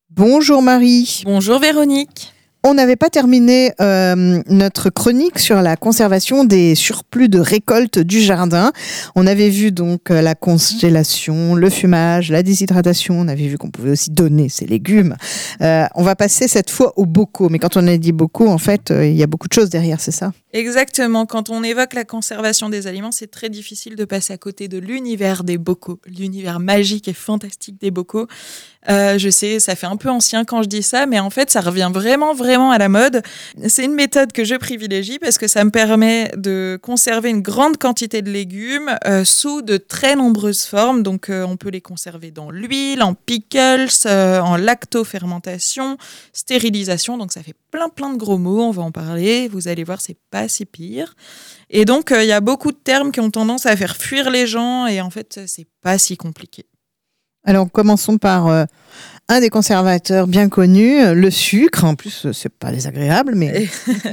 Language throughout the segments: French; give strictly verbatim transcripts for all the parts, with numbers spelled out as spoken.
Bonjour Marie. Bonjour Véronique. On n'avait pas terminé euh, notre chronique sur la conservation des surplus de récolte du jardin. On avait vu donc euh, la congélation, le fumage, la déshydratation. On avait vu qu'on pouvait aussi donner ses légumes. Euh, on va passer cette fois aux bocaux. Mais quand on a dit bocaux, en fait, euh, il y a beaucoup de choses derrière, c'est ça ? Exactement. Quand on évoque la conservation des aliments, c'est très difficile de passer à côté de l'univers des bocaux, l'univers magique et fantastique des bocaux. Euh, je sais, ça fait un peu ancien quand je dis ça, mais en fait, ça revient vraiment, vraiment à la mode. C'est une méthode que je privilégie parce que ça me permet de conserver une grande quantité de légumes euh, sous de très nombreuses formes. Donc, euh, on peut les conserver dans l'huile, en pickles, euh, en lactofermentation, stérilisation. Donc, ça fait plein, plein de gros mots. On va en parler. Vous allez voir, c'est pas si pire. Et donc, il euh, y a beaucoup de termes qui ont tendance à faire fuir les gens. Et en fait, c'est pas si compliqué. Alors, commençons par euh, un des conservateurs bien connus, le sucre. En plus, c'est pas désagréable, mais...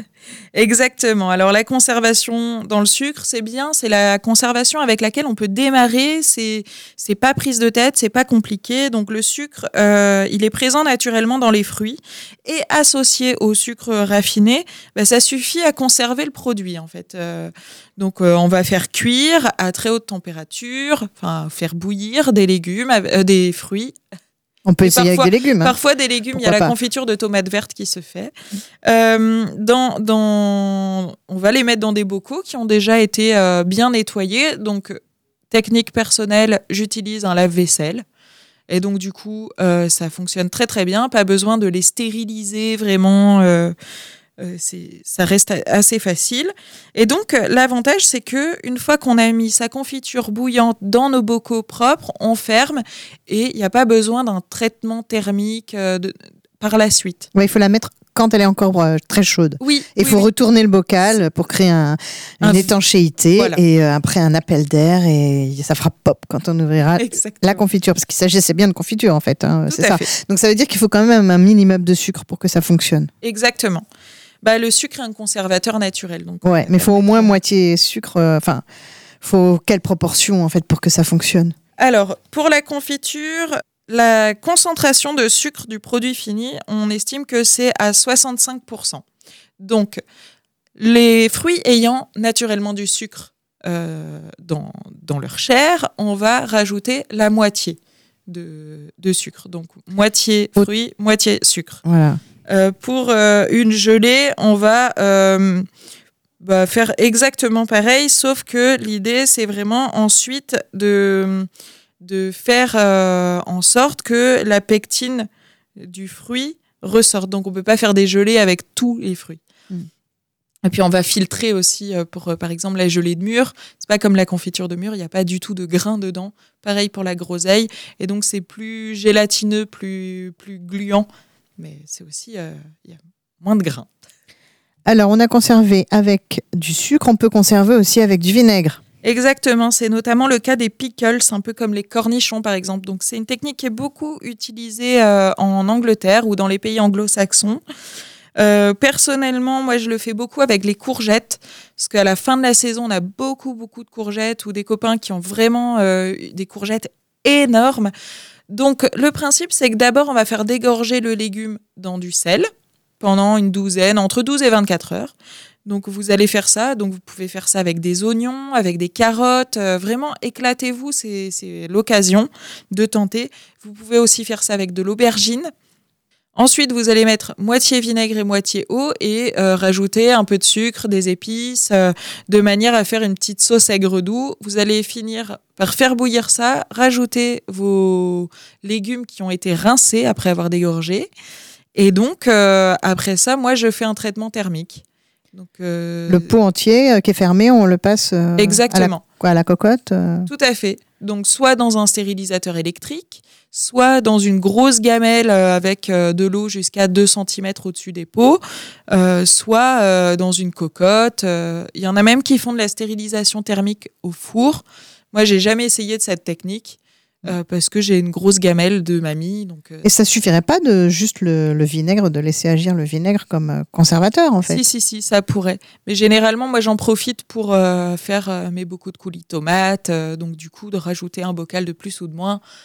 Exactement. Alors, la conservation dans le sucre, c'est bien. C'est la conservation avec laquelle on peut démarrer. C'est, c'est pas prise de tête, c'est pas compliqué. Donc, le sucre, euh, il est présent naturellement dans les fruits. Et associé au sucre raffiné, bah, ça suffit à conserver le produit, en fait. Euh, donc, euh, on va faire cuire à très haute température, enfin, faire bouillir des légumes, euh, des fruits. On peut Et essayer parfois, avec des légumes. Hein. Parfois, des légumes, Pourquoi il y a la pas. confiture de tomates vertes qui se fait. Euh, dans, dans... On va les mettre dans des bocaux qui ont déjà été euh, bien nettoyés. Donc, technique personnelle, j'utilise un lave-vaisselle. Et donc, du coup, euh, ça fonctionne très, très bien. Pas besoin de les stériliser vraiment. Euh, euh, c'est, ça reste assez facile. Et donc, l'avantage, c'est qu'une fois qu'on a mis sa confiture bouillante dans nos bocaux propres, on ferme et il n'y a pas besoin d'un traitement thermique euh, de, par la suite. Ouais, il faut la mettre quand elle est encore euh, très chaude. Oui. Il oui, faut oui. retourner le bocal pour créer un, une Un... étanchéité Voilà. et euh, après un appel d'air et ça fera pop quand on ouvrira Exactement. la confiture. Parce qu'il s'agissait bien de confiture en fait. Hein, Tout c'est à ça. fait. Donc ça veut dire qu'il faut quand même un minimum de sucre pour que ça fonctionne. Exactement. Bah, le sucre est un conservateur naturel. Donc, ouais, mais il faut au moins moitié sucre. Enfin, euh, faut quelle proportion en fait pour que ça fonctionne ? Alors, pour la confiture, la concentration de sucre du produit fini, on estime que c'est à soixante-cinq pour cent. Donc, les fruits ayant naturellement du sucre euh, dans, dans leur chair, on va rajouter la moitié de, de sucre. Donc, moitié fruits, Au... moitié sucre. Voilà. Euh, pour euh, une gelée, on va euh, bah, faire exactement pareil, sauf que l'idée, c'est vraiment ensuite de, de faire euh, en sorte que la pectine du fruit ressorte. Donc, on ne peut pas faire des gelées avec tous les fruits. Mm. Et puis, on va filtrer aussi pour, par exemple, la gelée de mûre. C'est pas comme la confiture de mûre, il n'y a pas du tout de grains dedans. Pareil pour la groseille. Et donc, c'est plus gélatineux, plus, plus gluant. Mais c'est aussi, il euh, y a moins de grains. Alors, on a conservé avec du sucre, on peut conserver aussi avec du vinaigre. Exactement, c'est notamment le cas des pickles, un peu comme les cornichons par exemple. Donc, c'est une technique qui est beaucoup utilisée euh, en Angleterre ou dans les pays anglo-saxons. Euh, personnellement, moi, je le fais beaucoup avec les courgettes, parce qu'à la fin de la saison, on a beaucoup, beaucoup de courgettes ou des copains qui ont vraiment euh, des courgettes énormes. Donc, le principe, c'est que d'abord, on va faire dégorger le légume dans du sel pendant une douzaine, entre douze et vingt-quatre heures. Donc, vous allez faire ça. Donc, vous pouvez faire ça avec des oignons, avec des carottes. Euh, vraiment, éclatez-vous, c'est, c'est l'occasion de tenter. Vous pouvez aussi faire ça avec de l'aubergine. Ensuite, vous allez mettre moitié vinaigre et moitié eau et euh, rajouter un peu de sucre, des épices, euh, de manière à faire une petite sauce aigre-doux. Vous allez finir par faire bouillir ça, rajouter vos légumes qui ont été rincés après avoir dégorgé. Et donc, euh, après ça, moi, je fais un traitement thermique. Donc, euh... Le pot entier euh, qui est fermé, on le passe euh, Exactement. À, la, quoi, à la cocotte euh... Tout à fait. Donc, soit dans un stérilisateur électrique, soit dans une grosse gamelle avec de l'eau jusqu'à deux centimètres au-dessus des pots, euh, soit euh, dans une cocotte. Il euh, y en a même qui font de la stérilisation thermique au four. Moi, j'ai jamais essayé de cette technique euh, parce que j'ai une grosse gamelle de mamie. Donc, euh... Et ça suffirait pas de juste le, le vinaigre, de laisser agir le vinaigre comme conservateur, en fait? Si, si, si, ça pourrait. Mais généralement, moi, j'en profite pour euh, faire euh, mes bocaux de coulis tomates. Euh, donc, du coup, de rajouter un bocal de plus ou de moins.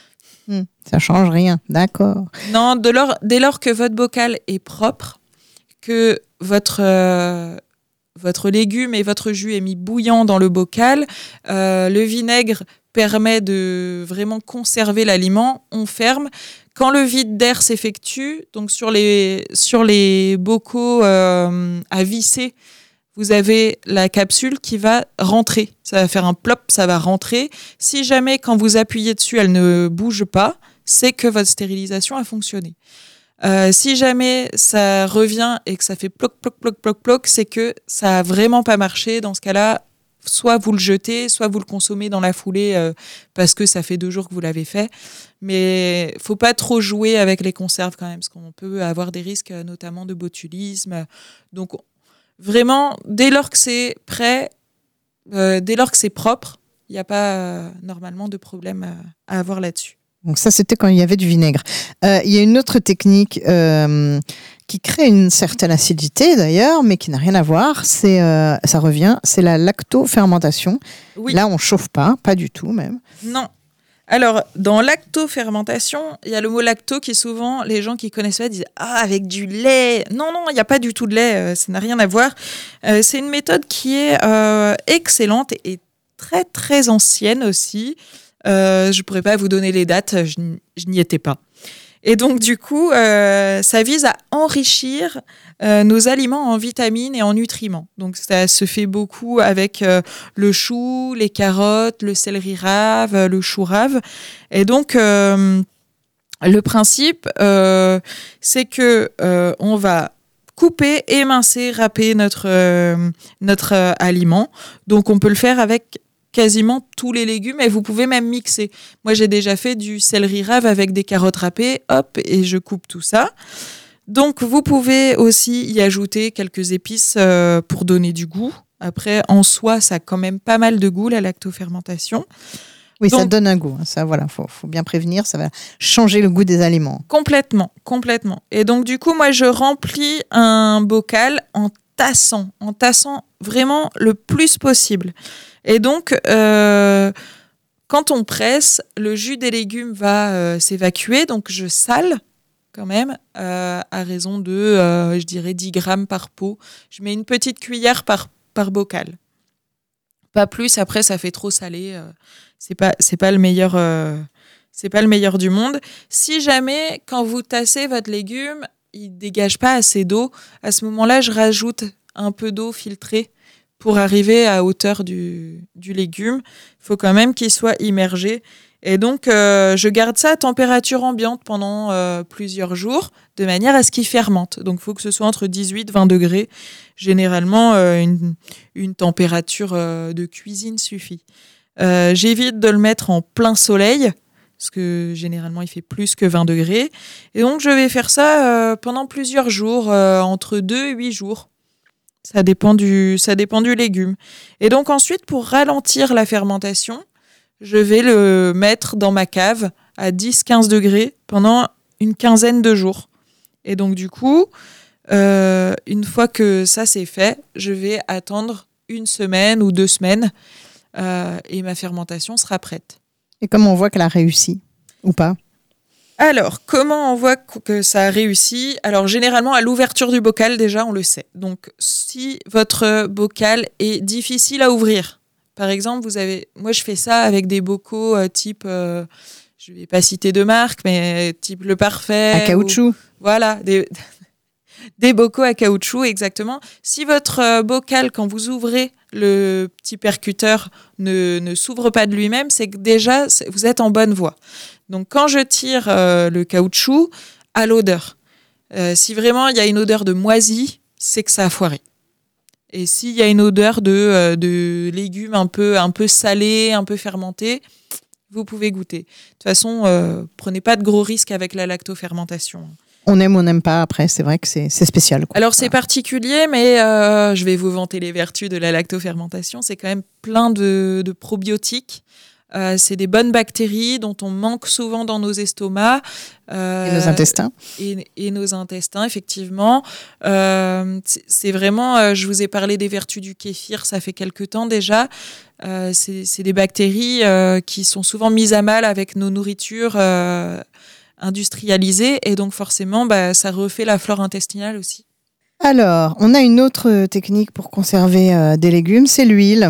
Mmh, ça change rien, d'accord. Non, de lors, dès lors que votre bocal est propre, que votre, euh, votre légume et votre jus est mis bouillant dans le bocal, euh, le vinaigre permet de vraiment conserver l'aliment, on ferme. Quand le vide d'air s'effectue, donc sur les, sur les bocaux euh, à visser, vous avez la capsule qui va rentrer. Ça va faire un plop, ça va rentrer. Si jamais, quand vous appuyez dessus, elle ne bouge pas, c'est que votre stérilisation a fonctionné. Euh, si jamais ça revient et que ça fait ploc, ploc, ploc, ploc, ploc, c'est que ça a vraiment pas marché. Dans ce cas-là, soit vous le jetez, soit vous le consommez dans la foulée euh, parce que ça fait deux jours que vous l'avez fait. Mais faut pas trop jouer avec les conserves quand même, parce qu'on peut avoir des risques, notamment de botulisme. Donc, vraiment, dès lors que c'est prêt, euh, dès lors que c'est propre, il n'y a pas euh, normalement de problème à, à avoir là-dessus. Donc ça, c'était quand il y avait du vinaigre. Euh, il y a une autre technique euh, qui crée une certaine acidité d'ailleurs, mais qui n'a rien à voir. C'est, euh, ça revient, c'est la lactofermentation. Oui. Là, on chauffe pas, pas du tout même. Non. Alors, dans lactofermentation, il y a le mot lacto qui souvent, les gens qui connaissent pas disent « Ah, avec du lait !» Non, non, il n'y a pas du tout de lait, euh, ça n'a rien à voir. Euh, c'est une méthode qui est euh, excellente et, et très, très ancienne aussi. Euh, je ne pourrais pas vous donner les dates, je, je n'y étais pas. Et donc, du coup, euh, ça vise à enrichir euh, nos aliments en vitamines et en nutriments. Donc, ça se fait beaucoup avec euh, le chou, les carottes, le céleri rave, le chou rave. Et donc, euh, le principe, euh, c'est que euh, on va couper, émincer, râper notre, euh, notre euh, aliment. Donc, on peut le faire avec quasiment tous les légumes et vous pouvez même mixer. Moi, j'ai déjà fait du céleri rave avec des carottes râpées, hop, et je coupe tout ça. Donc, vous pouvez aussi y ajouter quelques épices euh, pour donner du goût. Après, en soi, ça a quand même pas mal de goût, la lactofermentation. Oui, Donc, ça donne un goût. Ça, voilà, faut, faut bien prévenir, ça va changer le goût des aliments. Complètement, complètement. Et donc, du coup, moi, je remplis un bocal en tassant, en tassant vraiment le plus possible. Et donc, euh, quand on presse, le jus des légumes va euh, s'évacuer. Donc, je sale quand même euh, à raison de, euh, je dirais, dix grammes par pot. Je mets une petite cuillère par, par bocal. Pas plus, après, ça fait trop salé. Euh, c'est pas, c'est pas le meilleur... Euh, c'est pas le meilleur du monde. Si jamais, quand vous tassez votre légume, il ne dégage pas assez d'eau, à ce moment-là, je rajoute un peu d'eau filtrée pour arriver à hauteur du, du légume. Il faut quand même qu'il soit immergé. Et donc, euh, je garde ça à température ambiante pendant euh, plusieurs jours, de manière à ce qu'il fermente. Donc, il faut que ce soit entre dix-huit et vingt degrés. Généralement, euh, une, une température euh, de cuisine suffit. Euh, j'évite de le mettre en plein soleil, parce que généralement, il fait plus que vingt degrés. Et donc, je vais faire ça euh, pendant plusieurs jours, euh, entre deux et huit jours. Ça dépend du, ça dépend du légume. Et donc ensuite, pour ralentir la fermentation, je vais le mettre dans ma cave à dix à quinze degrés pendant une quinzaine de jours. Et donc du coup, euh, une fois que ça c'est fait, je vais attendre une semaine ou deux semaines euh, et ma fermentation sera prête. Et comment on voit qu'elle a réussi ou pas ? Alors, comment on voit que ça a réussi ? Alors, généralement, à l'ouverture du bocal, déjà, on le sait. Donc, si votre bocal est difficile à ouvrir, par exemple, vous avez... Moi, je fais ça avec des bocaux euh, type... Euh, je ne vais pas citer de marque, mais type Le Parfait. À caoutchouc. Ou, voilà, des, des bocaux à caoutchouc, exactement. Si votre euh, bocal, quand vous ouvrez le petit percuteur, ne, ne s'ouvre pas de lui-même, c'est que déjà, c'est, vous êtes en bonne voie. Donc, quand je tire euh, le caoutchouc, à l'odeur. Euh, si vraiment il y a une odeur de moisi, c'est que ça a foiré. Et s'il y a une odeur de, euh, de légumes un peu, un peu salés, un peu fermentés, vous pouvez goûter. De toute façon, euh, prenez pas de gros risques avec la lactofermentation. On aime ou on n'aime pas, après, c'est vrai que c'est, c'est spécial, quoi. Alors, c'est particulier, mais euh, je vais vous vanter les vertus de la lactofermentation. C'est quand même plein de, de probiotiques. Euh, c'est des bonnes bactéries dont on manque souvent dans nos estomacs. Euh, et nos intestins. Et, et nos intestins, effectivement. Euh, c'est, c'est vraiment, euh, je vous ai parlé des vertus du kéfir, ça fait quelque temps déjà. Euh, c'est, c'est des bactéries euh, qui sont souvent mises à mal avec nos nourritures euh, industrialisées. Et donc, forcément, bah, ça refait la flore intestinale aussi. Alors, on a une autre technique pour conserver euh, des légumes, c'est l'huile.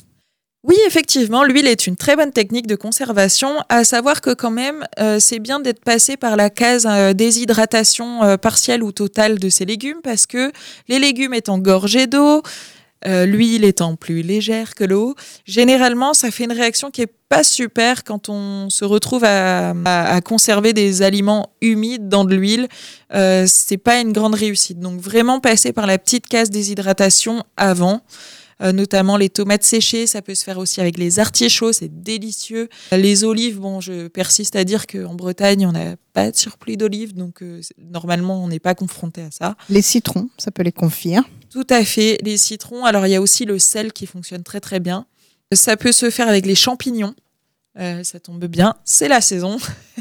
Oui, effectivement, l'huile est une très bonne technique de conservation, à savoir que quand même, euh, c'est bien d'être passé par la case euh, déshydratation euh, partielle ou totale de ces légumes, parce que les légumes étant gorgés d'eau, euh, l'huile étant plus légère que l'eau, généralement, ça fait une réaction qui est pas super quand on se retrouve à, à, à conserver des aliments humides dans de l'huile. Euh, c'est pas une grande réussite. Donc, vraiment passer par la petite case déshydratation avant. Euh, notamment les tomates séchées, ça peut se faire aussi avec les artichauts, c'est délicieux. Les olives, bon, je persiste à dire qu'en Bretagne, on n'a pas de surplus d'olives, donc euh, normalement, on n'est pas confronté à ça. Les citrons, ça peut les confire. Tout à fait, les citrons. Alors, il y a aussi le sel qui fonctionne très très bien. Ça peut se faire avec les champignons, euh, ça tombe bien, c'est la saison.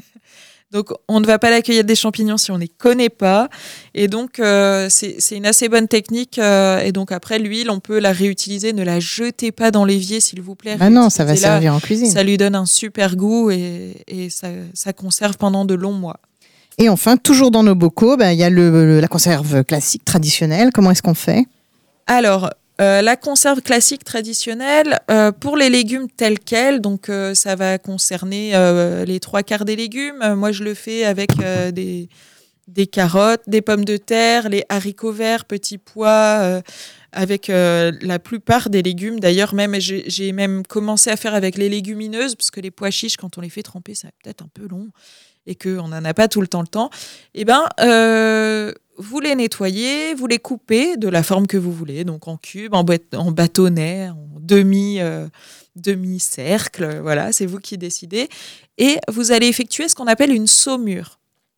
Donc, on ne va pas la cueillette des champignons si on ne les connaît pas. Et donc, euh, c'est, c'est une assez bonne technique. Euh, et donc, après, l'huile, on peut la réutiliser. Ne la jetez pas dans l'évier, s'il vous plaît. Bah non, ça va servir en cuisine. Ça lui donne un super goût et, et ça, ça conserve pendant de longs mois. Et enfin, toujours dans nos bocaux, bah, y a le, le, la conserve classique, traditionnelle. Comment est-ce qu'on fait ? Alors, Euh, la conserve classique traditionnelle, euh, pour les légumes tels quels, donc euh, ça va concerner euh, les trois quarts des légumes. Euh, moi, je le fais avec euh, des, des carottes, des pommes de terre, les haricots verts, petits pois, euh, avec euh, la plupart des légumes. D'ailleurs, même j'ai, j'ai même commencé à faire avec les légumineuses, parce que les pois chiches, quand on les fait tremper, ça va peut-être un peu long et qu'on n'en a pas tout le temps le temps. Eh bien... Euh, vous les nettoyez, vous les coupez de la forme que vous voulez, donc en cubes, en, boîte, en bâtonnets, en demi, euh, demi-cercle, voilà, c'est vous qui décidez. Et vous allez effectuer ce qu'on appelle une saumure.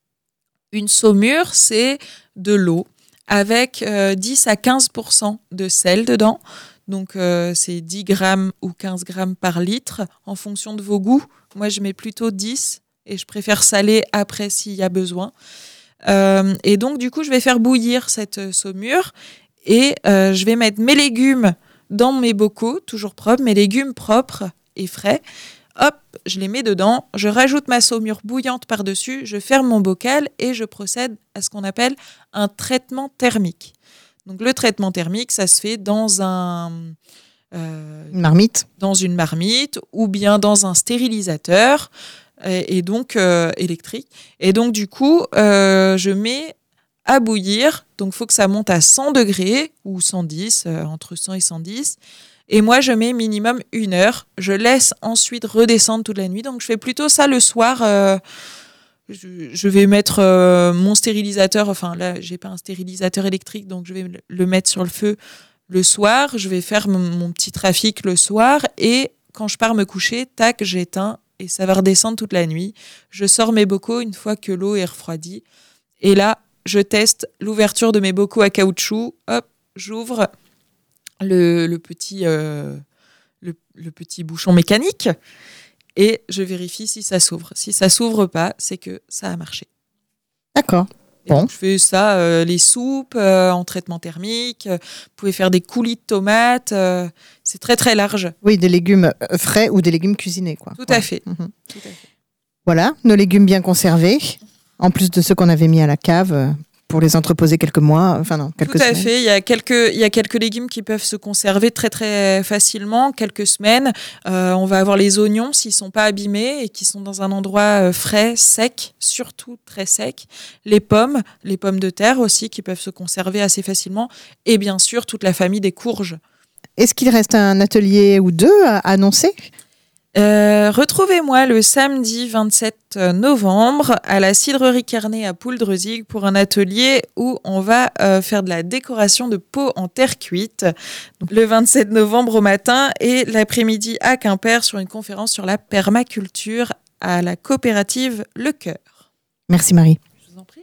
Une saumure, c'est de l'eau avec euh, dix à quinze pour cent de sel dedans. Donc, euh, c'est dix grammes ou quinze grammes par litre en fonction de vos goûts. Moi, je mets plutôt dix et je préfère saler après s'il y a besoin. Euh, et donc, du coup, je vais faire bouillir cette saumure et euh, je vais mettre mes légumes dans mes bocaux, toujours propres, mes légumes propres et frais. Hop, je les mets dedans, je rajoute ma saumure bouillante par-dessus, je ferme mon bocal et je procède à ce qu'on appelle un traitement thermique. Donc, le traitement thermique, ça se fait dans un... Euh, une marmite. Dans une marmite ou bien dans un stérilisateur. Et donc euh, électrique. Et donc, du coup, euh, je mets à bouillir. Donc, il faut que ça monte à cent degrés ou cent dix, euh, entre cent et cent dix. Et moi, je mets minimum une heure. Je laisse ensuite redescendre toute la nuit. Donc, je fais plutôt ça le soir. Euh, je, je vais mettre euh, mon stérilisateur. Enfin, là, je n'ai pas un stérilisateur électrique, donc je vais le mettre sur le feu le soir. Je vais faire mon, mon petit trafic le soir. Et quand je pars me coucher, tac, j'éteins. Et ça va redescendre toute la nuit. Je sors mes bocaux une fois que l'eau est refroidie. Et là, je teste l'ouverture de mes bocaux à caoutchouc. Hop, j'ouvre le, le, petit, euh, le, le petit bouchon mécanique et je vérifie si ça s'ouvre. Si ça ne s'ouvre pas, c'est que ça a marché. D'accord. Et bon. Donc, je fais ça, euh, les soupes euh, en traitement thermique. Euh, vous pouvez faire des coulis de tomates. Euh, c'est très, très large. Oui, des légumes frais ou des légumes cuisinés, quoi. Tout, ouais. à fait. Mmh. Tout à fait. Voilà, nos légumes bien conservés, en plus de ceux qu'on avait mis à la cave pour les entreposer quelques mois, enfin non, quelques Tout à semaines. fait. Il y a quelques, il y a quelques légumes qui peuvent se conserver très très facilement, quelques semaines. Euh, on va avoir les oignons s'ils sont pas abîmés et qui sont dans un endroit frais, sec, surtout très sec. Les pommes, les pommes de terre aussi qui peuvent se conserver assez facilement. Et bien sûr, toute la famille des courges. Est-ce qu'il reste un atelier ou deux à annoncer ? Euh, retrouvez-moi le samedi vingt-sept novembre à la cidrerie Carnet à Pouldrezig pour un atelier où on va euh, faire de la décoration de pots en terre cuite. Donc, le vingt-sept novembre au matin et l'après-midi à Quimper sur une conférence sur la permaculture à la coopérative Le Cœur. Merci Marie.